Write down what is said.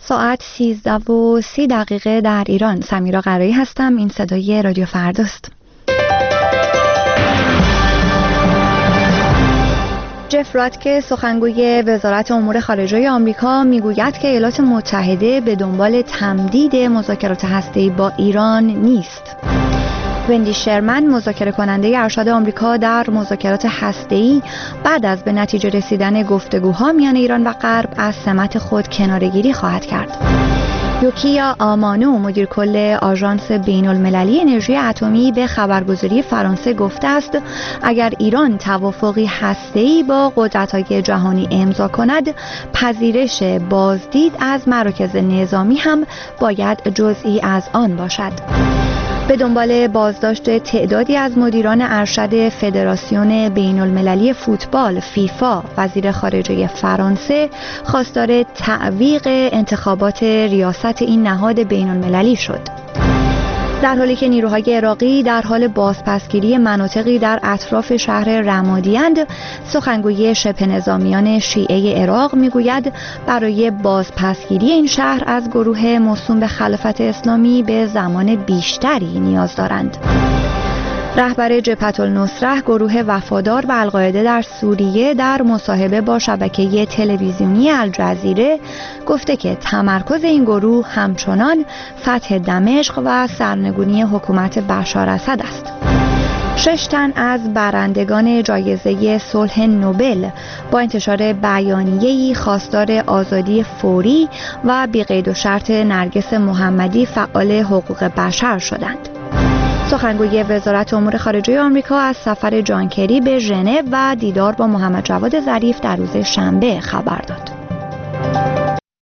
ساعت 13:30 در ایران. سمیرا قرایی هستم. این صدای رادیو فرداست. جف راتکه سخنگوی وزارت امور خارجه آمریکا میگوید که ایالات متحده به دنبال تمدید مذاکرات هسته‌ای با ایران نیست. وندی شرمن مذاکره کننده ارشد آمریکا در مذاکرات هسته‌ای بعد از به نتیجه رسیدن گفتگوها میان ایران و غرب از سمت خود کناره‌گیری خواهد کرد. یوکیا آمانو مدیر کل آژانس بین‌المللی انرژی اتمی به خبرگزاری فرانسه گفته است اگر ایران توافقی هسته‌ای با قدرت‌های جهانی امضا کند، پذیرش بازدید از مراکز نظامی هم باید جزئی از آن باشد. به دنبال بازداشت تعدادی از مدیران ارشد فدراسیون بین‌المللی فوتبال فیفا، وزیر خارجه فرانسه خواستار تعویق انتخابات ریاست این نهاد بین‌المللی شد. در حالی که نیروهای عراقی در حال بازپسگیری مناطقی در اطراف شهر رمادی‌اند، سخنگوی شبه نظامیان شیعه عراق میگوید برای بازپسگیری این شهر از گروه موسوم به خلافت اسلامی به زمان بیشتری نیاز دارند. رهبر جبهة النصره، گروه وفادار به القاعده در سوریه، در مصاحبه با شبکه تلویزیونی الجزیره گفته که تمرکز این گروه همچنان فتح دمشق و سرنگونی حکومت بشار اسد است. 6 تن از برندگان جایزه صلح نوبل با انتشار بیانیه‌ای خواستار آزادی فوری و بی‌قید و شرط نرگس محمدی فعال حقوق بشر شدند. سخنگوی وزارت امور خارجه آمریکا از سفر جان کری به ژنو و دیدار با محمد جواد ظریف در روز شنبه خبر داد.